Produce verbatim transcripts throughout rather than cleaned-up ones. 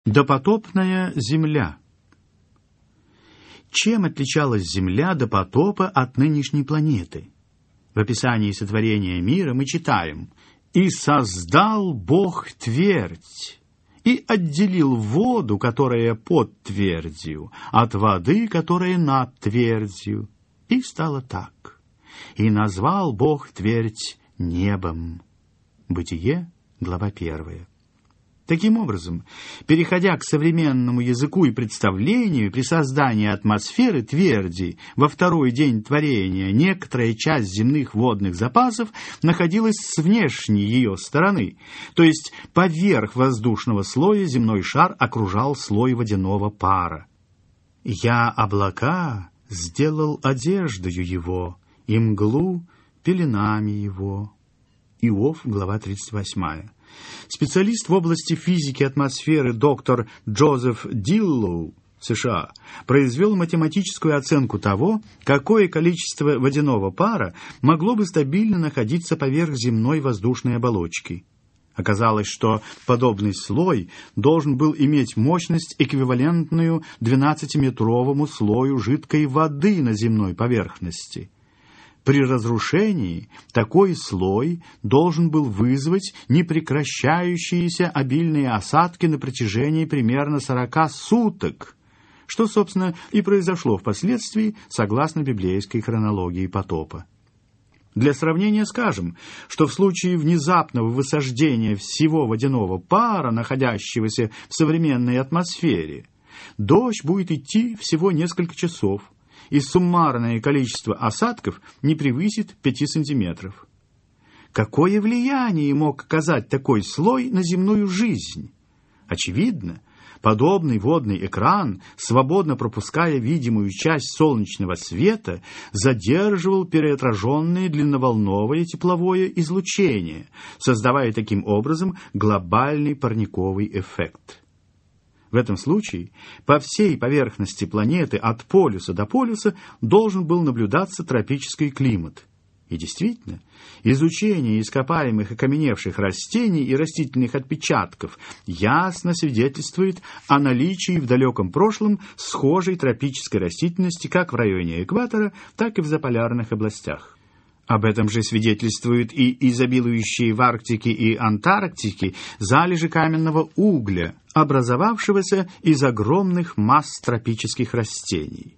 Допотопная земля. Чем отличалась Земля до потопа от нынешней планеты? В описании сотворения мира мы читаем: «И создал Бог твердь, и отделил воду, которая под твердью, от воды, которая над твердью. И стало так. И назвал Бог твердь небом». Бытие, глава первая. Таким образом, переходя к современному языку и представлению, при создании атмосферы тверди во второй день творения некоторая часть земных водных запасов находилась с внешней ее стороны, то есть поверх воздушного слоя земной шар окружал слой водяного пара. «Я облака сделал одеждою его, и мглу пеленами его». Иов, глава тридцать восьмая. Специалист в области физики атмосферы доктор Джозеф Диллоу, США, произвел математическую оценку того, какое количество водяного пара могло бы стабильно находиться поверх земной воздушной оболочки. Оказалось, что подобный слой должен был иметь мощность, эквивалентную двенадцатиметровому слою жидкой воды на земной поверхности. При разрушении такой слой должен был вызвать непрекращающиеся обильные осадки на протяжении примерно сорока суток, что, собственно, и произошло впоследствии, согласно библейской хронологии потопа. Для сравнения скажем, что в случае внезапного высаждения всего водяного пара, находящегося в современной атмосфере, дождь будет идти всего несколько часов, и суммарное количество осадков не превысит пяти сантиметров. Какое влияние мог оказать такой слой на земную жизнь? Очевидно, подобный водный экран, свободно пропуская видимую часть солнечного света, задерживал переотраженное длинноволновое тепловое излучение, создавая таким образом глобальный парниковый эффект. В этом случае по всей поверхности планеты от полюса до полюса должен был наблюдаться тропический климат. И действительно, изучение ископаемых окаменевших растений и растительных отпечатков ясно свидетельствует о наличии в далеком прошлом схожей тропической растительности как в районе экватора, так и в заполярных областях. Об этом же свидетельствуют и изобилующие в Арктике и Антарктике залежи каменного угля, образовавшегося из огромных масс тропических растений.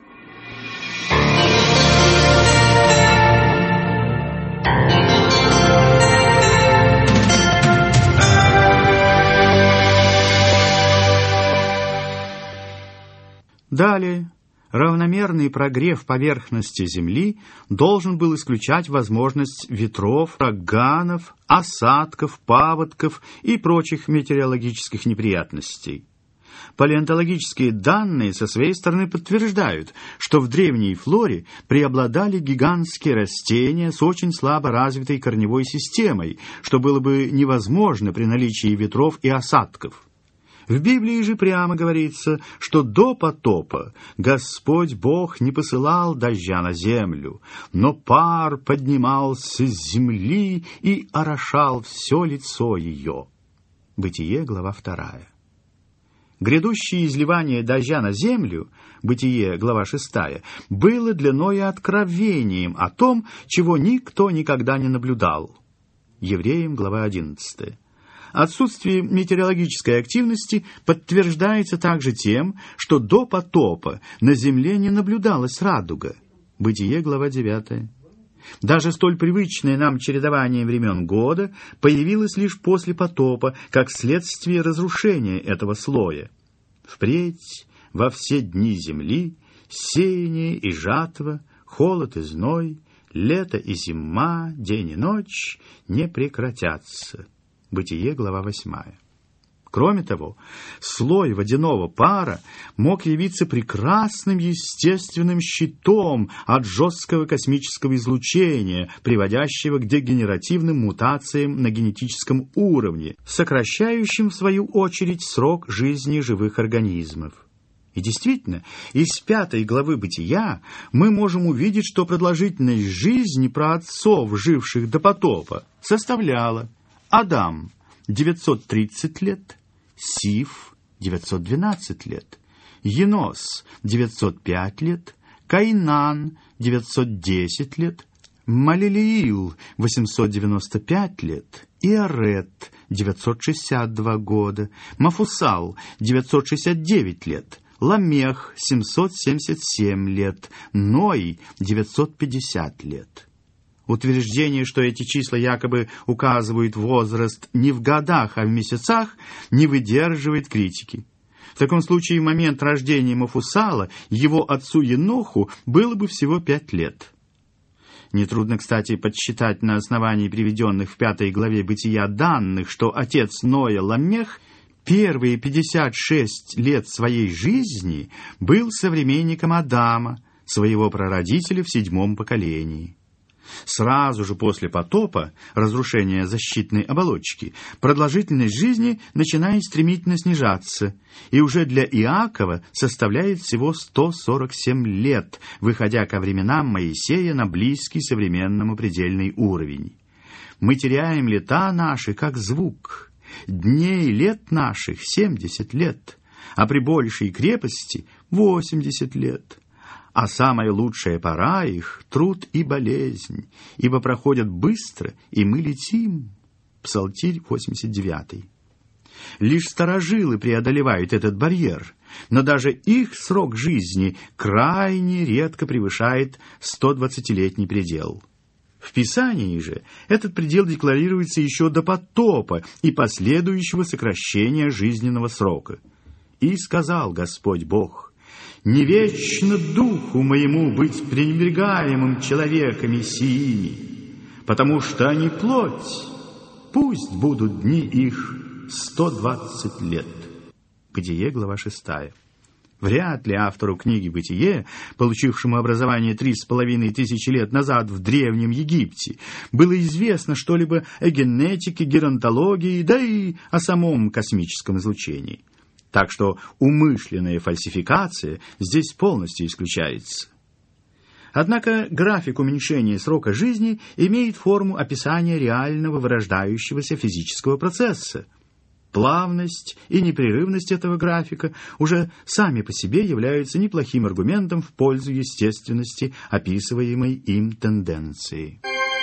Далее. Равномерный прогрев поверхности Земли должен был исключать возможность ветров, ураганов, осадков, паводков и прочих метеорологических неприятностей. Палеонтологические данные со своей стороны подтверждают, что в древней флоре преобладали гигантские растения с очень слабо развитой корневой системой, что было бы невозможно при наличии ветров и осадков. В Библии же прямо говорится, что до потопа Господь Бог не посылал дождя на землю, но пар поднимался с земли и орошал все лицо ее. Бытие, глава вторая. Грядущее изливание дождя на землю, Бытие, глава шестая, было для Ноя откровением о том, чего никто никогда не наблюдал. Евреям, глава одиннадцатая. Отсутствие метеорологической активности подтверждается также тем, что до потопа на Земле не наблюдалась радуга. Бытие, глава девятая. Даже столь привычное нам чередование времен года появилось лишь после потопа, как следствие разрушения этого слоя. Впредь во все дни Земли сеяние и жатва, холод и зной, лето и зима, день и ночь не прекратятся. Бытие, глава восьмая. Кроме того, слой водяного пара мог явиться прекрасным естественным щитом от жесткого космического излучения, приводящего к дегенеративным мутациям на генетическом уровне, сокращающим, в свою очередь, срок жизни живых организмов. И действительно, из пятой главы Бытия мы можем увидеть, что продолжительность жизни праотцов, живших до потопа, составляла: Адам – девятьсот тридцать лет, Сиф девятьсот двенадцать лет, Енос – девятьсот пять лет, Каинан – девятьсот десять лет, Малелиил – восемьсот девяносто пять лет, Иарет – девятьсот шестьдесят два года, Мафусал – девятьсот шестьдесят девять лет, Ламех – семьсот семьдесят семь лет, Ной – девятьсот пятьдесят лет. Утверждение, что эти числа якобы указывают возраст не в годах, а в месяцах, не выдерживает критики. В таком случае в момент рождения Мафусала его отцу Еноху было бы всего пять лет. Нетрудно, кстати, подсчитать на основании приведенных в пятой главе Бытия данных, что отец Ноя Ламех первые пятьдесят шесть лет своей жизни был современником Адама, своего прародителя в седьмом поколении. Сразу же после потопа, разрушения защитной оболочки, продолжительность жизни начинает стремительно снижаться, и уже для Иакова составляет всего сто сорок семь лет, выходя ко временам Моисея на близкий современному предельный уровень. Мы теряем лета наши, как звук, дней лет наших семьдесят лет, а при большей крепости восемьдесят лет. А самая лучшая пора их — труд и болезнь, ибо проходят быстро, и мы летим. Псалтирь восемьдесят девятый. Лишь старожилы преодолевают этот барьер, но даже их срок жизни крайне редко превышает сто двадцатилетний предел. В Писании же этот предел декларируется еще до потопа и последующего сокращения жизненного срока. «И сказал Господь Бог: не вечно духу моему быть пренебрегаемым человеками сими, потому что они плоть, пусть будут дни их сто двадцать лет». Бытие, глава шестая. Вряд ли автору книги «Бытие», получившему образование три с половиной тысячи лет назад в Древнем Египте, было известно что-либо о генетике, геронтологии, да и о самом космическом излучении. Так что умышленная фальсификация здесь полностью исключается. Однако график уменьшения срока жизни имеет форму описания реального вырождающегося физического процесса. Плавность и непрерывность этого графика уже сами по себе являются неплохим аргументом в пользу естественности описываемой им тенденции.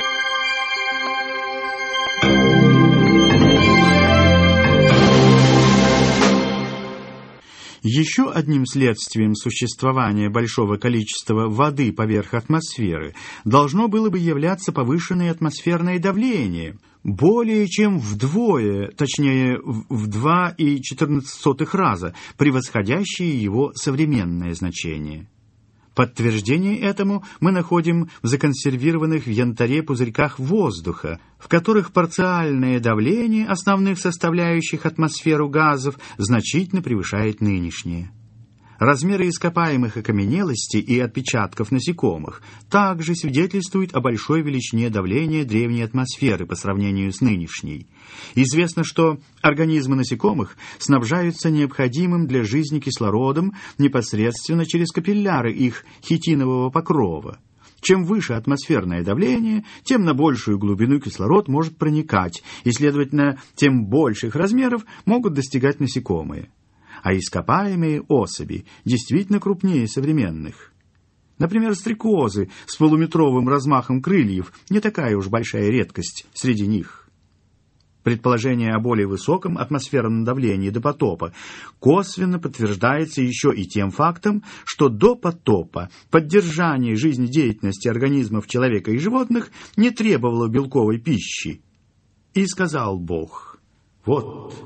Еще одним следствием существования большого количества воды поверх атмосферы должно было бы являться повышенное атмосферное давление, более чем вдвое, точнее в два и четырнадцать сотых раза, превосходящее его современное значение. Подтверждение этому мы находим в законсервированных в янтаре пузырьках воздуха, в которых парциальное давление основных составляющих атмосферу газов значительно превышает нынешнее. Размеры ископаемых окаменелостей и отпечатков насекомых также свидетельствуют о большой величине давления древней атмосферы по сравнению с нынешней. Известно, что организмы насекомых снабжаются необходимым для жизни кислородом непосредственно через капилляры их хитинового покрова. Чем выше атмосферное давление, тем на большую глубину кислород может проникать, и, следовательно, тем больших размеров могут достигать насекомые. А ископаемые особи действительно крупнее современных. Например, стрекозы с полуметровым размахом крыльев не такая уж большая редкость среди них. Предположение о более высоком атмосферном давлении до потопа косвенно подтверждается еще и тем фактом, что до потопа поддержание жизнедеятельности организмов человека и животных не требовало белковой пищи. И сказал Бог: «Вот,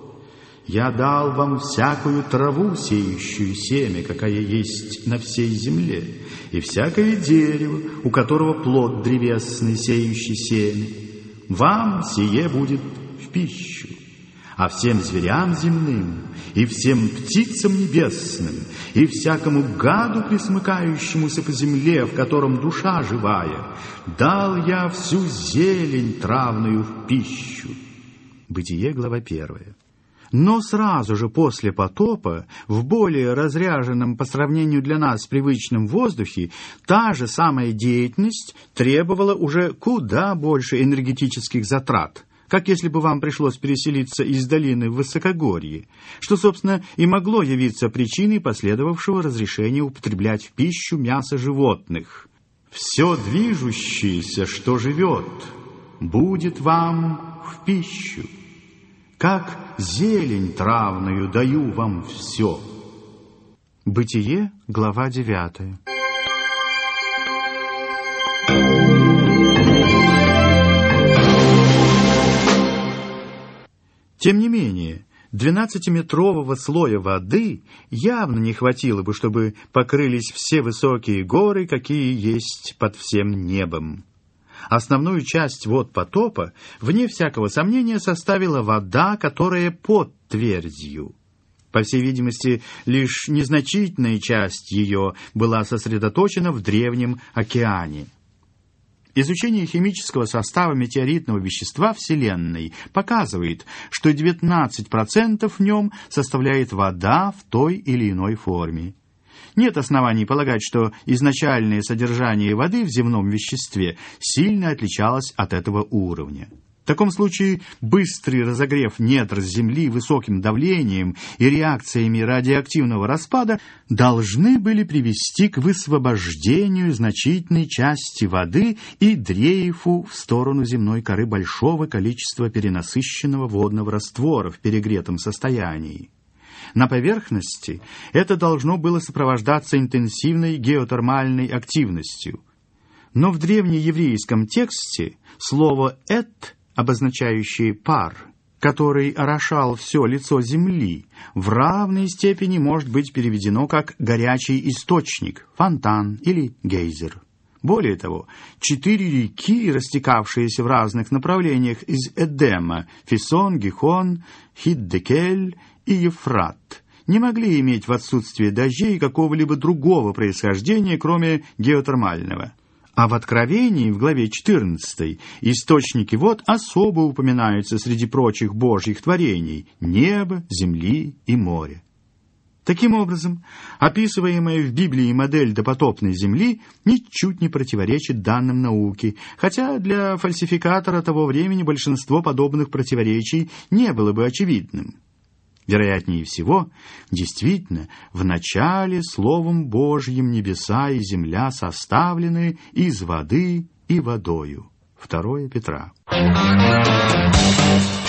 я дал вам всякую траву, сеющую семя, какая есть на всей земле, и всякое дерево, у которого плод древесный, сеющий семя. Вам сие будет в пищу, а всем зверям земным, и всем птицам небесным, и всякому гаду, присмыкающемуся по земле, в котором душа живая, дал я всю зелень травную в пищу». Бытие, глава первая. Но сразу же после потопа, в более разряженном по сравнению для нас с привычным воздухе, та же самая деятельность требовала уже куда больше энергетических затрат, как если бы вам пришлось переселиться из долины в высокогорье, что, собственно, и могло явиться причиной последовавшего разрешения употреблять в пищу мясо животных. «Все движущееся, что живет, будет вам в пищу. Как зелень травную даю вам все». Бытие, глава девятая. Тем не менее, двенадцатиметрового слоя воды явно не хватило бы, чтобы покрылись все высокие горы, какие есть под всем небом. Основную часть вод потопа, вне всякого сомнения, составила вода, которая под твердью. По всей видимости, лишь незначительная часть ее была сосредоточена в древнем океане. Изучение химического состава метеоритного вещества Вселенной показывает, что девятнадцать процентов в нем составляет вода в той или иной форме. Нет оснований полагать, что изначальное содержание воды в земном веществе сильно отличалось от этого уровня. В таком случае быстрый разогрев недр Земли высоким давлением и реакциями радиоактивного распада должны были привести к высвобождению значительной части воды и дрейфу в сторону земной коры большого количества перенасыщенного водного раствора в перегретом состоянии. На поверхности это должно было сопровождаться интенсивной геотермальной активностью. Но в древнееврейском тексте слово «эт», обозначающее пар, который орошал все лицо земли, в равной степени может быть переведено как «горячий источник», «фонтан» или «гейзер». Более того, четыре реки, растекавшиеся в разных направлениях из Эдема – Фисон, Гихон, Хиддекель и Ефрат – не могли иметь в отсутствие дождей какого-либо другого происхождения, кроме геотермального. А в Откровении, в главе четырнадцатой, источники вод особо упоминаются среди прочих божьих творений – неба, земли и моря. Таким образом, описываемая в Библии модель допотопной земли ничуть не противоречит данным науки, хотя для фальсификатора того времени большинство подобных противоречий не было бы очевидным. Вероятнее всего, действительно, в начале Словом Божьим небеса и земля составлены из воды и водою. второе Петра.